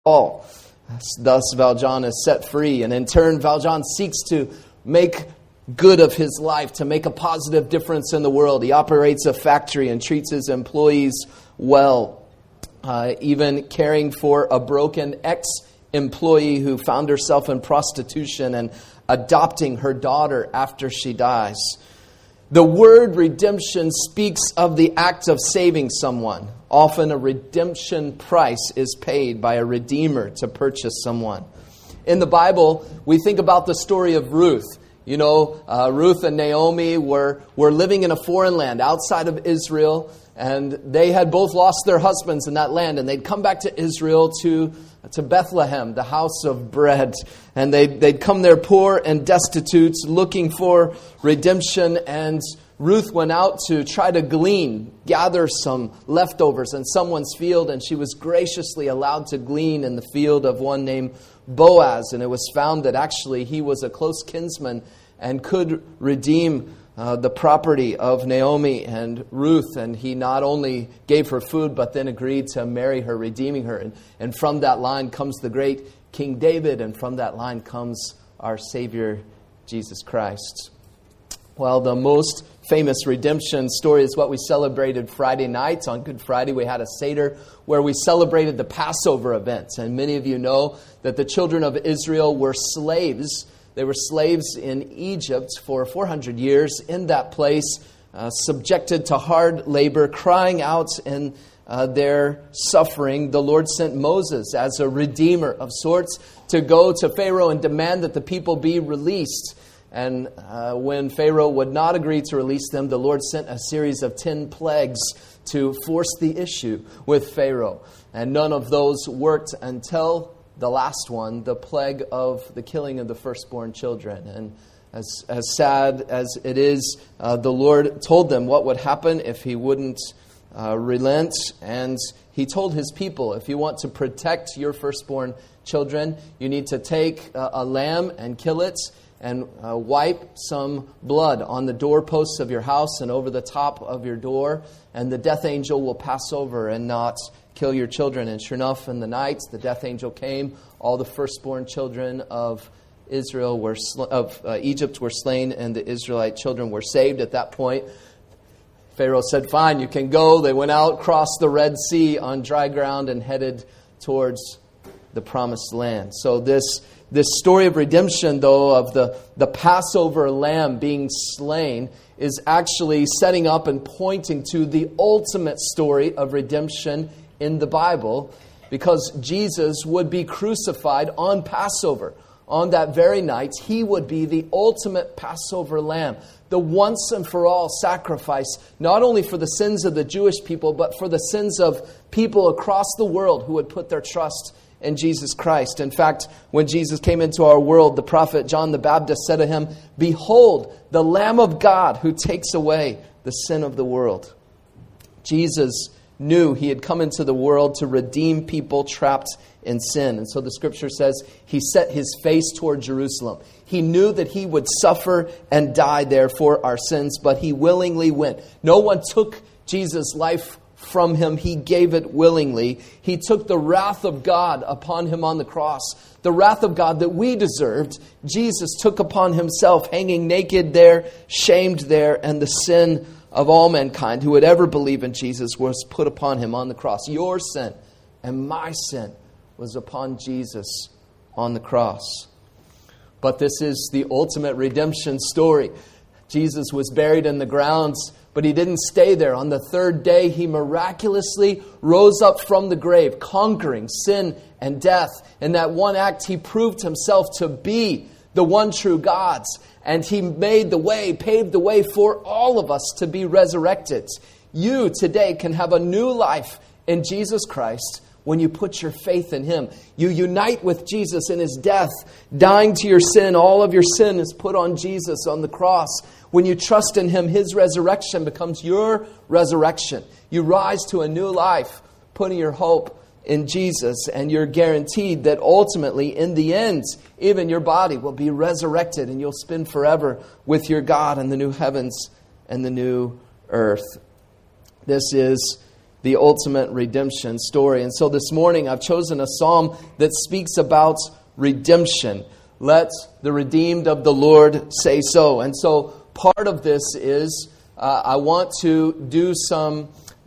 all. Thus Valjean is set free, and in turn Valjean seeks to make good of his life, to make a positive difference in the world. He operates a factory and treats his employees well, even caring for a broken ex-employee who found herself in prostitution and adopting her daughter after she dies. The word redemption speaks of the act of saving someone. Often a redemption price is paid by a redeemer to purchase someone. In the Bible, we think about the story of Ruth. You know, Ruth and Naomi were living in a foreign land outside of Israel, and they had both lost their husbands in that land, and they'd come back to Israel to Bethlehem, the house of bread. And they'd come there poor and destitute, looking for redemption. And Ruth went out to try to gather some leftovers in someone's field. And she was graciously allowed to glean in the field of one named Boaz. And it was found that actually he was a close kinsman and could redeem the property of Naomi and Ruth, and he not only gave her food, but then agreed to marry her, redeeming her. And from that line comes the great King David, and from that line comes our Savior, Jesus Christ. Well, the most famous redemption story is what we celebrated Friday night. On Good Friday, we had a Seder where we celebrated the Passover events. And many of you know that the children of Israel were slaves. They were slaves in Egypt for 400 years in that place, subjected to hard labor, crying out in their suffering. The Lord sent Moses as a redeemer of sorts to go to Pharaoh and demand that the people be released. And when Pharaoh would not agree to release them, the Lord sent a series of 10 plagues to force the issue with Pharaoh. And none of those worked until the last one, the plague of the killing of the firstborn children. And as sad as it is, the Lord told them what would happen if he wouldn't relent. And he told his people, if you want to protect your firstborn children, you need to take a lamb and kill it and wipe some blood on the doorposts of your house and over the top of your door. And the death angel will pass over and not kill your children. And sure enough, in the night, the death angel came. All the firstborn children of Israel Egypt were slain, and the Israelite children were saved. At that point, Pharaoh said, "Fine, you can go." They went out, crossed the Red Sea on dry ground, and headed towards the Promised Land. So this story of redemption, though, of the Passover lamb being slain, is actually setting up and pointing to the ultimate story of redemption in the Bible, because Jesus would be crucified on Passover. On that very night, he would be the ultimate Passover lamb, the once and for all sacrifice, not only for the sins of the Jewish people, but for the sins of people across the world who would put their trust in Jesus Christ. In fact, when Jesus came into our world, the prophet John the Baptist said to him, "Behold, the Lamb of God who takes away the sin of the world." Jesus knew he had come into the world to redeem people trapped in sin. And so the scripture says he set his face toward Jerusalem. He knew that he would suffer and die there for our sins, but he willingly went. No one took Jesus' life from him. He gave it willingly. He took the wrath of God upon him on the cross. The wrath of God that we deserved, Jesus took upon himself, hanging naked there, shamed there, and the sin of all mankind who would ever believe in Jesus was put upon him on the cross. Your sin and my sin was upon Jesus on the cross. But this is the ultimate redemption story. Jesus was buried in the grounds, but he didn't stay there. On the third day, he miraculously rose up from the grave, conquering sin and death. In that one act, he proved himself to be the one true God. And he made the way, paved the way for all of us to be resurrected. You today can have a new life in Jesus Christ when you put your faith in him. You unite with Jesus in his death, dying to your sin. All of your sin is put on Jesus on the cross. When you trust in him, his resurrection becomes your resurrection. You rise to a new life, putting your hope in Jesus, and you're guaranteed that ultimately, in the end, even your body will be resurrected and you'll spend forever with your God in the new heavens and the new earth. This is the ultimate redemption story. And so this morning I've chosen a psalm that speaks about redemption. Let the redeemed of the Lord say so. And so part of this is I want to do some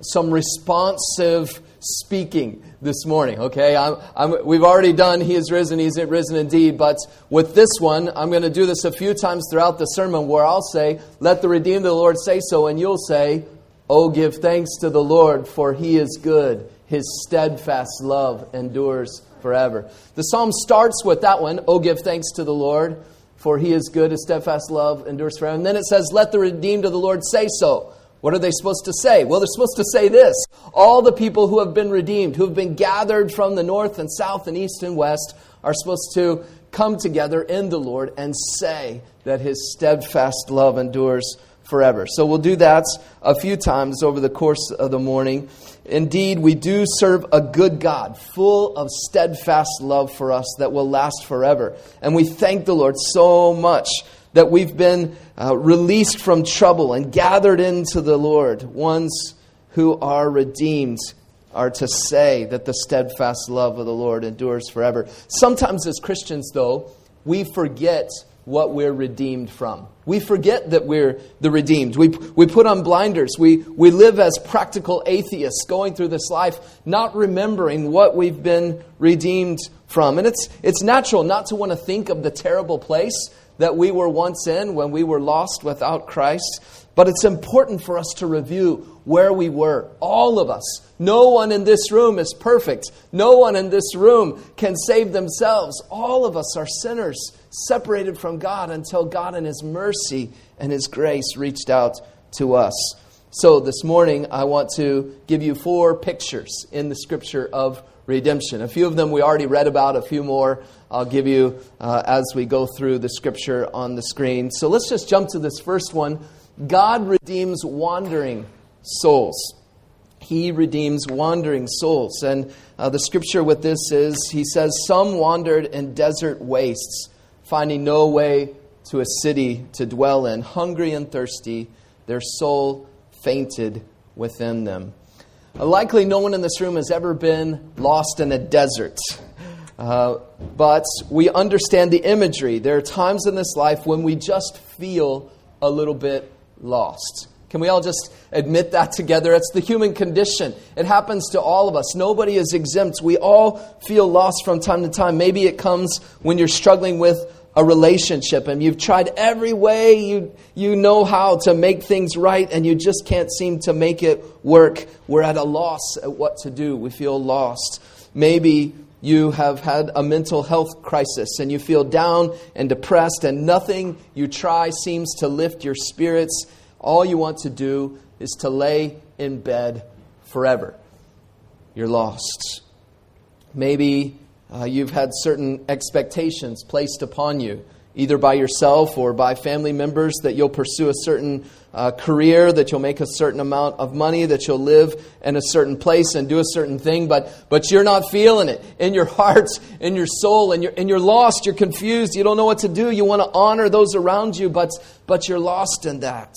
responsive speaking this morning, okay? We've already done He is risen indeed, but with this one, I'm going to do this a few times throughout the sermon where I'll say, let the redeemed of the Lord say so, and you'll say, oh, give thanks to the Lord, for He is good. His steadfast love endures forever. The psalm starts with that one, oh, give thanks to the Lord, for He is good. His steadfast love endures forever. And then it says, let the redeemed of the Lord say so. What are they supposed to say? Well, they're supposed to say this. All the people who have been redeemed, who have been gathered from the north and south and east and west, are supposed to come together in the Lord and say that His steadfast love endures forever. So we'll do that a few times over the course of the morning. Indeed, we do serve a good God, full of steadfast love for us that will last forever. And we thank the Lord so much that we've been released from trouble and gathered into the Lord. Ones who are redeemed are to say that the steadfast love of the Lord endures forever. Sometimes as Christians, though, we forget what we're redeemed from. We forget that we're the redeemed. We put on blinders. We live as practical atheists going through this life, not remembering what we've been redeemed from. And it's natural not to want to think of the terrible place that we were once in when we were lost without Christ. But it's important for us to review where we were. All of us. No one in this room is perfect. No one in this room can save themselves. All of us are sinners, separated from God until God in His mercy and His grace reached out to us. So this morning I want to give you 4 pictures in the Scripture of redemption. A few of them we already read about, a few more I'll give you as we go through the Scripture on the screen. So let's just jump to this first one. God redeems wandering souls. He redeems wandering souls. And the Scripture with this is, He says, some wandered in desert wastes, finding no way to a city to dwell in. Hungry and thirsty, their soul fainted within them. Likely no one in this room has ever been lost in a desert. But we understand the imagery. There are times in this life when we just feel a little bit lost. Can we all just admit that together? It's the human condition. It happens to all of us. Nobody is exempt. We all feel lost from time to time. Maybe it comes when you're struggling with a relationship and you've tried every way you know how to make things right and you just can't seem to make it work. We're at a loss at what to do. We feel lost. Maybe you have had a mental health crisis and you feel down and depressed and nothing you try seems to lift your spirits. All you want to do is to lay in bed forever. You're lost. Maybe you've had certain expectations placed upon you, either by yourself or by family members, that you'll pursue a certain career, that you'll make a certain amount of money, that you'll live in a certain place and do a certain thing, but you're not feeling it in your heart, in your soul, and you're lost, you're confused, you don't know what to do, you want to honor those around you, but you're lost in that.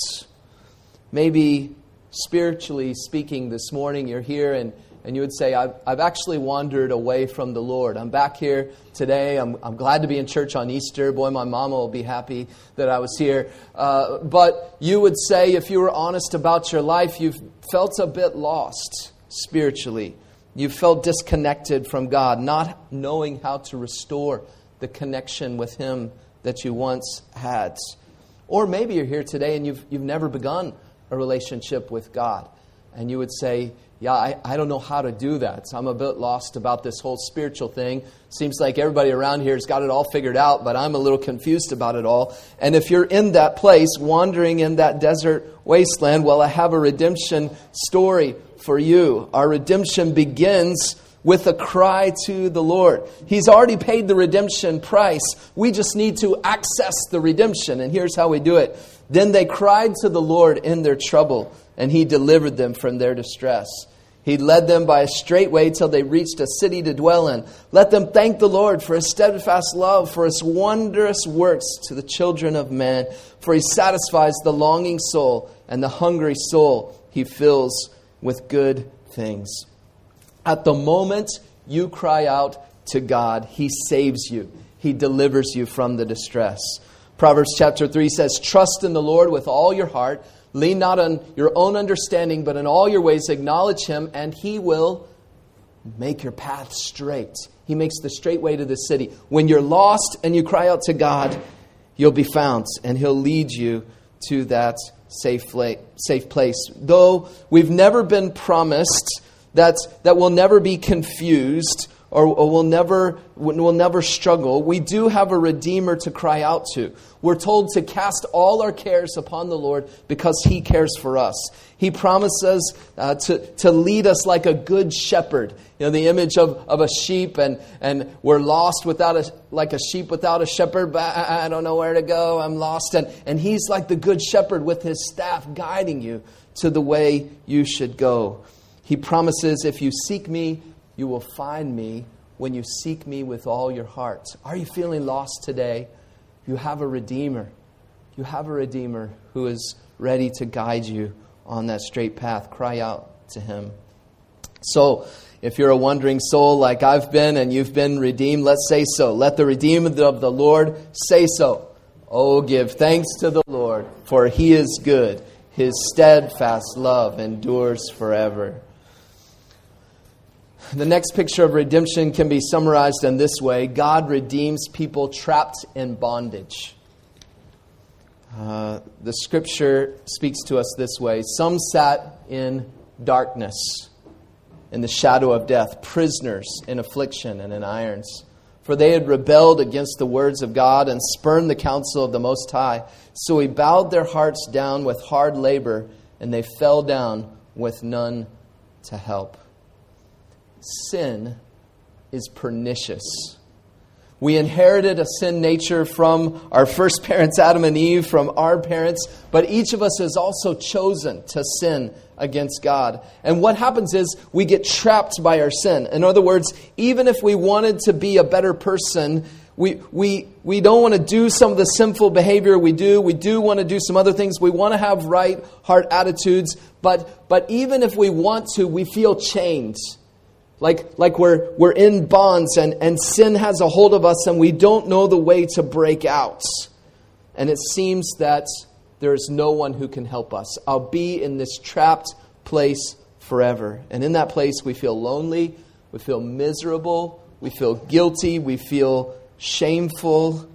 Maybe spiritually speaking this morning, you're here and you would say, I've actually wandered away from the Lord. I'm back here today. I'm glad to be in church on Easter. Boy, my mama will be happy that I was here. But you would say, if you were honest about your life, you've felt a bit lost spiritually. You felt disconnected from God, not knowing how to restore the connection with Him that you once had. Or maybe you're here today and you've never begun a relationship with God. And you would say, yeah, I don't know how to do that. So I'm a bit lost about this whole spiritual thing. Seems like everybody around here has got it all figured out, but I'm a little confused about it all. And if you're in that place, wandering in that desert wasteland, well, I have a redemption story for you. Our redemption begins with a cry to the Lord. He's already paid the redemption price. We just need to access the redemption. And here's how we do it. Then they cried to the Lord in their trouble, and He delivered them from their distress. He led them by a straight way till they reached a city to dwell in. Let them thank the Lord for His steadfast love, for His wondrous works to the children of man. For He satisfies the longing soul, and the hungry soul He fills with good things. At the moment you cry out to God, He saves you. He delivers you from the distress. Proverbs chapter 3 says, trust in the Lord with all your heart. Lean not on your own understanding, but in all your ways acknowledge Him, and He will make your path straight. He makes the straight way to the city. When you're lost and you cry out to God, you'll be found, and He'll lead you to that safe place. Though we've never been promised that we'll never be confused or we'll never struggle, we do have a Redeemer to cry out to. We're told to cast all our cares upon the Lord because He cares for us. He promises to lead us like a good shepherd. You know, the image of a sheep, and we're lost like a sheep without a shepherd. But I don't know where to go. I'm lost. And He's like the good shepherd with His staff guiding you to the way you should go. He promises, if you seek me, you will find me when you seek me with all your heart. Are you feeling lost today? You have a Redeemer. You have a Redeemer who is ready to guide you on that straight path. Cry out to Him. So, if you're a wandering soul like I've been and you've been redeemed, let's say so. Let the redeemed of the Lord say so. Oh, give thanks to the Lord, for He is good. His steadfast love endures forever. The next picture of redemption can be summarized in this way. God redeems people trapped in bondage. The Scripture speaks to us this way. Some sat in darkness, in the shadow of death, prisoners in affliction and in irons. For they had rebelled against the words of God and spurned the counsel of the Most High. So He bowed their hearts down with hard labor, and they fell down with none to help. Sin is pernicious. We inherited a sin nature from our first parents, Adam and Eve, from our parents, but each of us has also chosen to sin against God. And what happens is we get trapped by our sin. In other words, even if we wanted to be a better person, we don't want to do some of the sinful behavior we do. We do want to do some other things. We want to have right heart attitudes, but even if we want to, we feel chained. Like we're in bonds and sin has a hold of us and we don't know the way to break out. And it seems that there is no one who can help us. I'll be in this trapped place forever. And in that place we feel lonely, we feel miserable, we feel guilty, we feel shameful,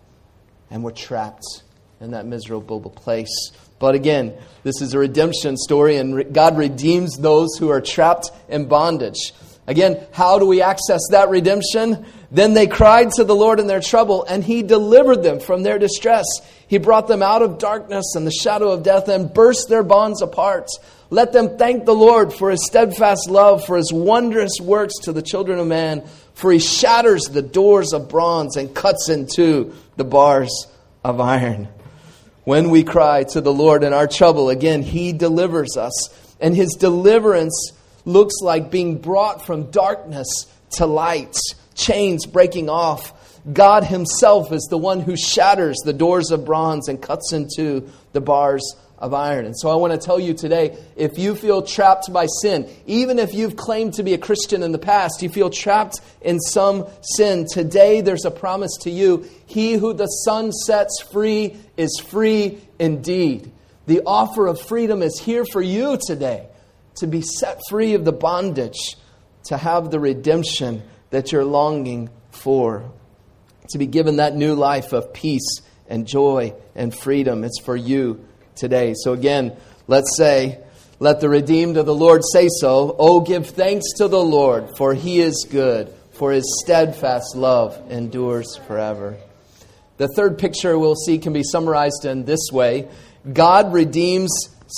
and we're trapped in that miserable place. But again, this is a redemption story, and God redeems those who are trapped in bondage. Again, how do we access that redemption? Then they cried to the Lord in their trouble, and He delivered them from their distress. He brought them out of darkness and the shadow of death and burst their bonds apart. Let them thank the Lord for His steadfast love, for His wondrous works to the children of man. For He shatters the doors of bronze and cuts in two the bars of iron. When we cry to the Lord in our trouble, again, He delivers us. And His deliverance looks like being brought from darkness to light, chains breaking off. God Himself is the one who shatters the doors of bronze and cuts into the bars of iron. And so I want to tell you today, if you feel trapped by sin, even if you've claimed to be a Christian in the past, you feel trapped in some sin, today there's a promise to you. He who the Son sets free is free indeed. The offer of freedom is here for you today. To be set free of the bondage, to have the redemption that you're longing for, to be given that new life of peace and joy and freedom. It's for you today. So again, let's say, let the redeemed of the Lord say so. Oh, give thanks to the Lord, for He is good, for His steadfast love endures forever. The third picture we'll see can be summarized in this way. God redeems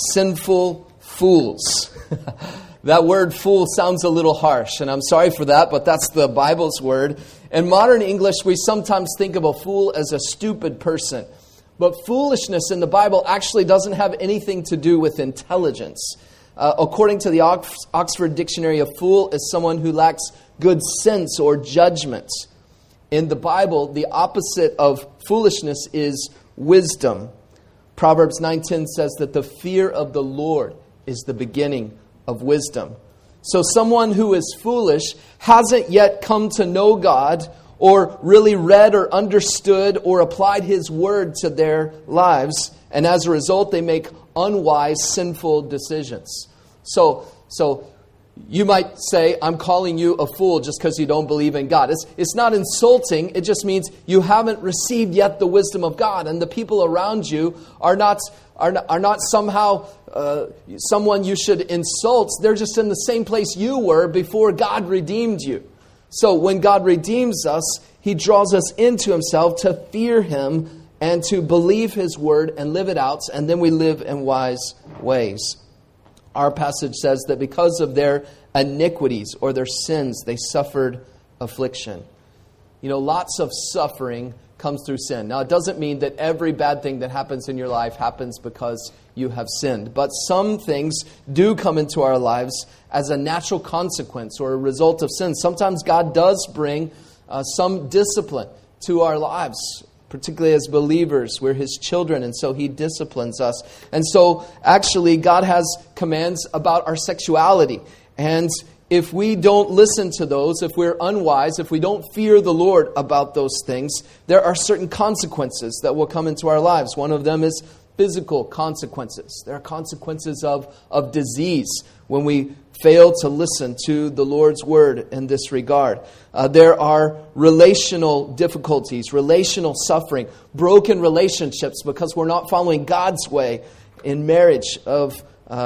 sinful fools. That word fool sounds a little harsh, and I'm sorry for that, but that's the Bible's word. In modern English, we sometimes think of a fool as a stupid person. But foolishness in the Bible actually doesn't have anything to do with intelligence. According to the Oxford Dictionary, a fool is someone who lacks good sense or judgment. In the Bible, the opposite of foolishness is wisdom. Proverbs 9:10 says that the fear of the Lord is the beginning of wisdom. So someone who is foolish hasn't yet come to know God or really read or understood or applied His Word to their lives. And as a result, they make unwise, sinful decisions. So you might say, I'm calling you a fool just because you don't believe in God. It's not insulting. It just means you haven't received yet the wisdom of God. And the people around you are not somehow someone you should insult. They're just in the same place you were before God redeemed you. So when God redeems us, He draws us into Himself to fear Him and to believe His Word and live it out. And then we live in wise ways. Our passage says that because of their iniquities or their sins, they suffered affliction. You know, lots of suffering comes through sin. Now, it doesn't mean that every bad thing that happens in your life happens because you have sinned. But some things do come into our lives as a natural consequence or a result of sin. Sometimes God does bring some discipline to our lives. Particularly as believers, we're His children, and so He disciplines us. And so, actually, God has commands about our sexuality. And if we don't listen to those, if we're unwise, if we don't fear the Lord about those things, there are certain consequences that will come into our lives. One of them is physical consequences. There are consequences of disease when we fail to listen to the Lord's Word in this regard. There are relational difficulties, relational suffering, broken relationships because we're not following God's way in marriage of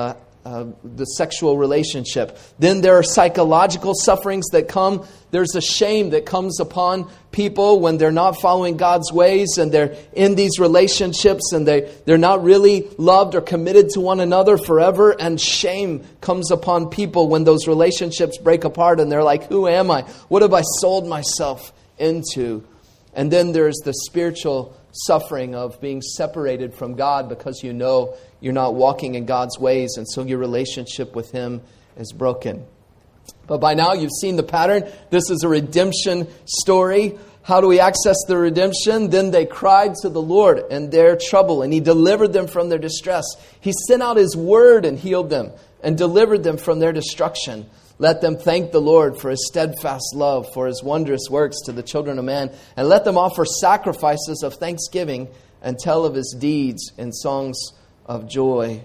the sexual relationship. Then there are psychological sufferings that come. There's a shame that comes upon people when they're not following God's ways and they're in these relationships and they're not really loved or committed to one another forever. And shame comes upon people when those relationships break apart and they're like, who am I? What have I sold myself into? And then there's the spiritual suffering of being separated from God because you know you're not walking in God's ways, and so your relationship with Him is broken. But by now you've seen the pattern. This is a redemption story. How do we access the redemption? Then they cried to the Lord in their trouble, and He delivered them from their distress. He sent out His word and healed them and delivered them from their destruction. Let them thank the Lord for His steadfast love, for His wondrous works to the children of man. And let them offer sacrifices of thanksgiving and tell of His deeds in songs of joy.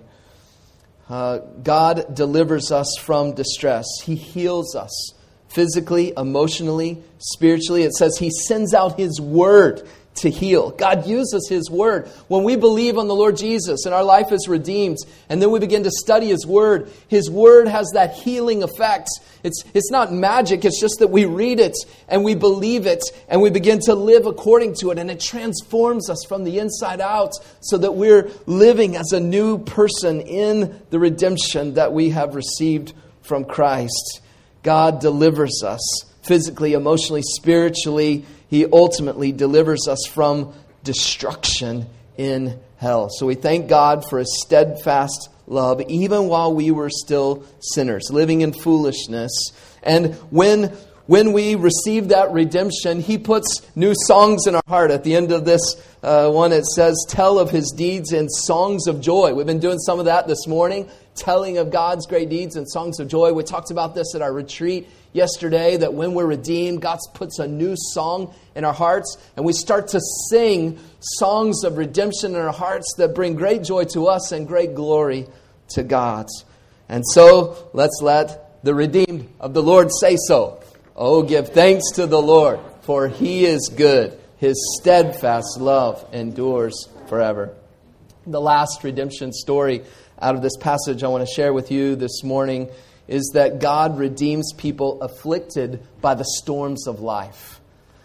God delivers us from distress. He heals us physically, emotionally, spiritually. It says He sends out His word to heal. God uses His word. When we believe on the Lord Jesus and our life is redeemed, and then we begin to study His word has that healing effect. It's not magic, it's just that we read it and we believe it and we begin to live according to it, and it transforms us from the inside out so that we're living as a new person in the redemption that we have received from Christ. God delivers us physically, emotionally, spiritually. He ultimately delivers us from destruction in hell. So we thank God for His steadfast love, even while we were still sinners, living in foolishness. And when we receive that redemption, He puts new songs in our heart. At the end of this one, it says, tell of His deeds in songs of joy. We've been doing some of that this morning, telling of God's great deeds in songs of joy. We talked about this at our retreat yesterday, that when we're redeemed, God puts a new song in our hearts, and we start to sing songs of redemption in our hearts that bring great joy to us and great glory to God. And so, let's let the redeemed of the Lord say so. Oh, give thanks to the Lord, for He is good. His steadfast love endures forever. The last redemption story out of this passage I want to share with you this morning is that God redeems people afflicted by the storms of life.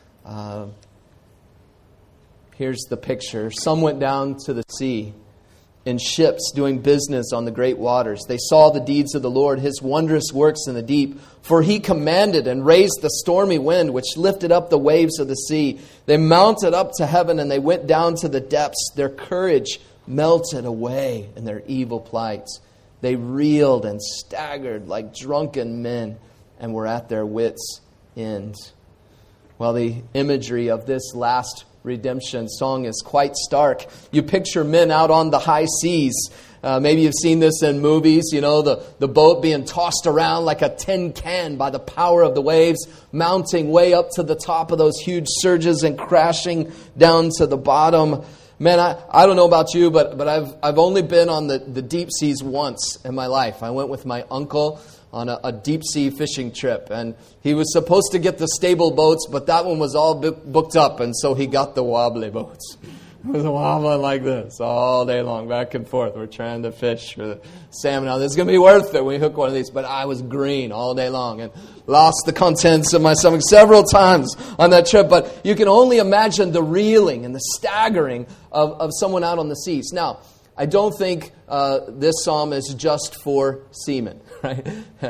Here's the picture. Some went down to the sea in ships doing business on the great waters. They saw the deeds of the Lord, His wondrous works in the deep. For He commanded and raised the stormy wind, which lifted up the waves of the sea. They mounted up to heaven and they went down to the depths. Their courage melted away in their evil plight. They reeled and staggered like drunken men and were at their wits' end. Well, the imagery of this last redemption song is quite stark. You picture men out on the high seas, Maybe you've seen this in movies, the boat being tossed around like a tin can by the power of the waves, mounting way up to the top of those huge surges and crashing down to the bottom. Man, I don't know about you, but I've only been on the deep seas once in my life. I went with my uncle on a deep sea fishing trip, and he was supposed to get the stable boats, but that one was all booked up, and so he got the wobbly boats. It was wobbling like this all day long, back and forth. We're trying to fish for the salmon. Now, this is going to be worth it when we hook one of these. But I was green all day long and lost the contents of my stomach several times on that trip. But you can only imagine the reeling and the staggering of someone out on the seas. Now, I don't think this psalm is just for seamen, right?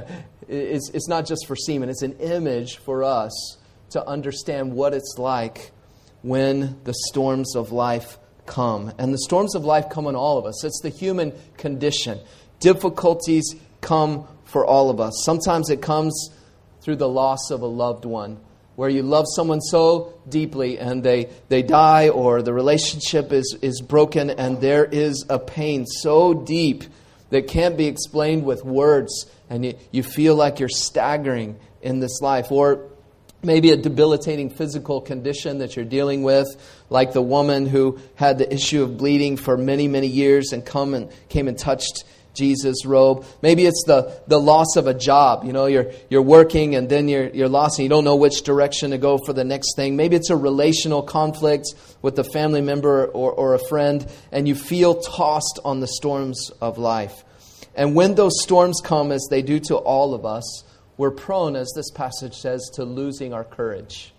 It's not just for seamen. It's an image for us to understand what it's like when the storms of life come. And the storms of life come on all of us. It's the human condition. Difficulties come for all of us. Sometimes it comes through the loss of a loved one, where you love someone so deeply and they die, or the relationship is broken, and there is a pain so deep that can't be explained with words, and you feel like you're staggering in this life. Or maybe a debilitating physical condition that you're dealing with, like the woman who had the issue of bleeding for many, many years and came and touched Jesus' robe. Maybe it's the loss of a job. You're working and then you're lost and you don't know which direction to go for the next thing. Maybe it's a relational conflict with a family member or a friend, and you feel tossed on the storms of life. And when those storms come, as they do to all of us, we're prone, as this passage says, to losing our courage.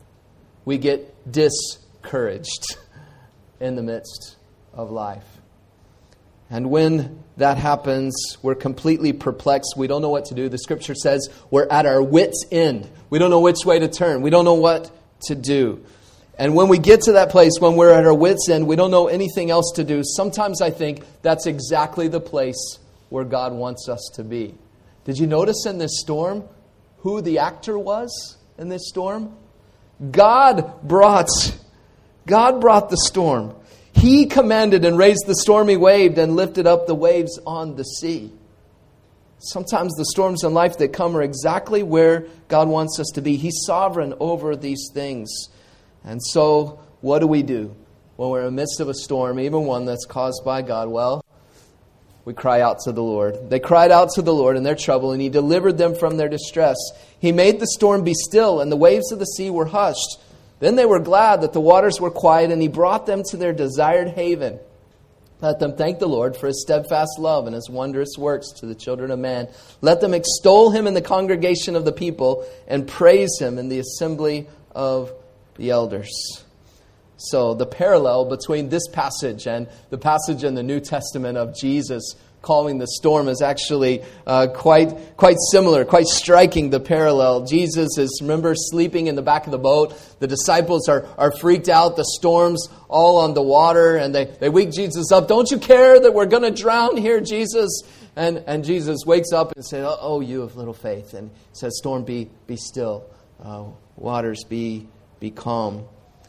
We get discouraged in the midst of life. And when that happens, we're completely perplexed. We don't know what to do. The Scripture says we're at our wits' end. We don't know which way to turn. We don't know what to do. And when we get to that place, when we're at our wits' end, we don't know anything else to do. Sometimes I think that's exactly the place where God wants us to be. Did you notice in this storm who the actor was in this storm? God brought the storm. He commanded and raised the stormy wave and lifted up the waves on the sea. Sometimes the storms in life that come are exactly where God wants us to be. He's sovereign over these things. And so what do we do when we're in the midst of a storm, even one that's caused by God? Well, we cry out to the Lord. They cried out to the Lord in their trouble, and He delivered them from their distress. He made the storm be still, and the waves of the sea were hushed. Then they were glad that the waters were quiet, and He brought them to their desired haven. Let them thank the Lord for His steadfast love and His wondrous works to the children of man. Let them extol Him in the congregation of the people and praise Him in the assembly of the elders. So the parallel between this passage and the passage in the New Testament of Jesus calming the storm is actually quite similar, quite striking, the parallel. Jesus is, remember, sleeping in the back of the boat. The disciples are freaked out. The storm's all on the water, and they wake Jesus up. Don't you care that we're going to drown here, Jesus? And Jesus wakes up and says, oh, you of little faith. And says, storm, be still. Waters, be calm.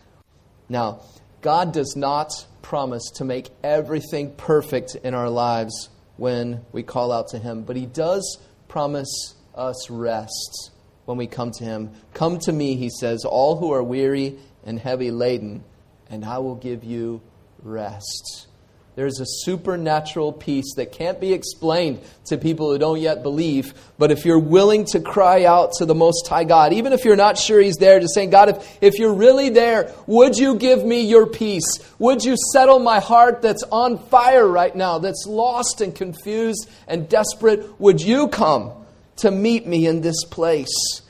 Now, God does not promise to make everything perfect in our lives when we call out to Him, but He does promise us rest when we come to Him. Come to me, He says, all who are weary and heavy laden, and I will give you rest. There's a supernatural peace that can't be explained to people who don't yet believe. But if you're willing to cry out to the Most High God, even if you're not sure He's there, just saying, God, if you're really there, would you give me your peace? Would you settle my heart that's on fire right now, that's lost and confused and desperate? Would you come to meet me in this place?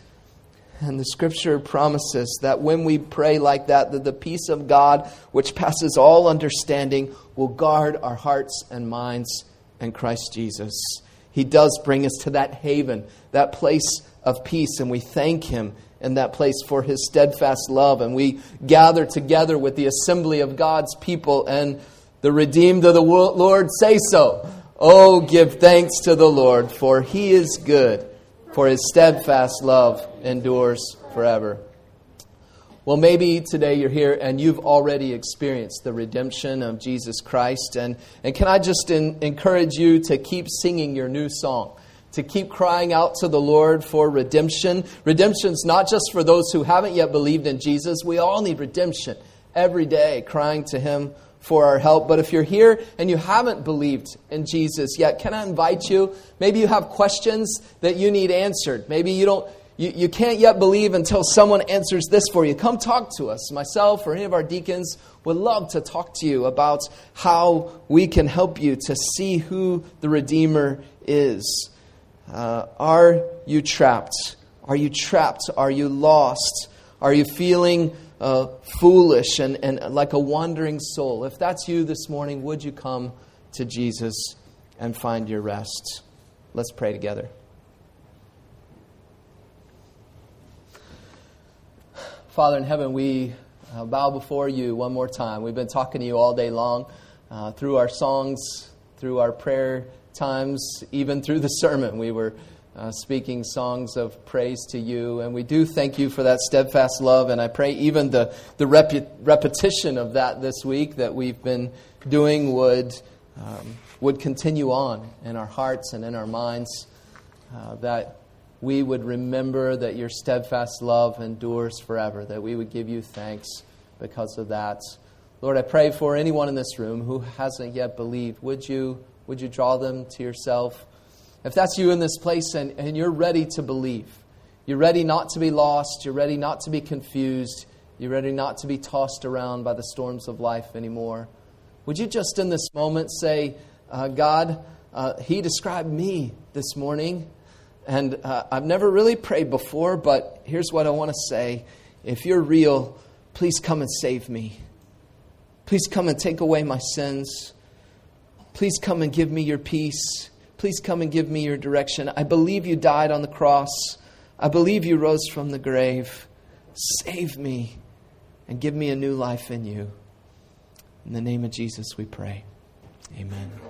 And the Scripture promises that when we pray like that the peace of God, which passes all understanding, will guard our hearts and minds in Christ Jesus. He does bring us to that haven, that place of peace, and we thank Him in that place for His steadfast love. And we gather together with the assembly of God's people, and the redeemed of the Lord say so. Oh, give thanks to the Lord, for He is good, for His steadfast love endures forever. Well, maybe today you're here and you've already experienced the redemption of Jesus Christ. And can I just encourage you to keep singing your new song, to keep crying out to the Lord for redemption. Redemption's not just for those who haven't yet believed in Jesus. We all need redemption every day, crying to Him for our help. But if you're here and you haven't believed in Jesus yet, can I invite you? Maybe you have questions that you need answered. Maybe you can't yet believe until someone answers this for you. Come talk to us. Myself or any of our deacons would love to talk to you about how we can help you to see who the Redeemer is. Are you trapped? Are you trapped? Are you lost? Are you feeling foolish and like a wandering soul? If that's you this morning, would you come to Jesus and find your rest? Let's pray together. Father in heaven, we bow before you one more time. We've been talking to you all day long through our songs, through our prayer times, even through the sermon. We were speaking songs of praise to you, and we do thank you for that steadfast love. And I pray even the repetition of that this week that we've been doing would continue on in our hearts and in our minds, that we would remember that your steadfast love endures forever, that we would give you thanks because of that. Lord, I pray for anyone in this room who hasn't yet believed. Would you draw them to yourself? If that's you in this place and you're ready to believe, you're ready not to be lost, you're ready not to be confused, you're ready not to be tossed around by the storms of life anymore, would you just in this moment say, God, He described me this morning, and I've never really prayed before, but here's what I want to say. If you're real, please come and save me. Please come and take away my sins. Please come and give me your peace. Please come and give me your direction. I believe you died on the cross. I believe you rose from the grave. Save me and give me a new life in you. In the name of Jesus we pray. Amen.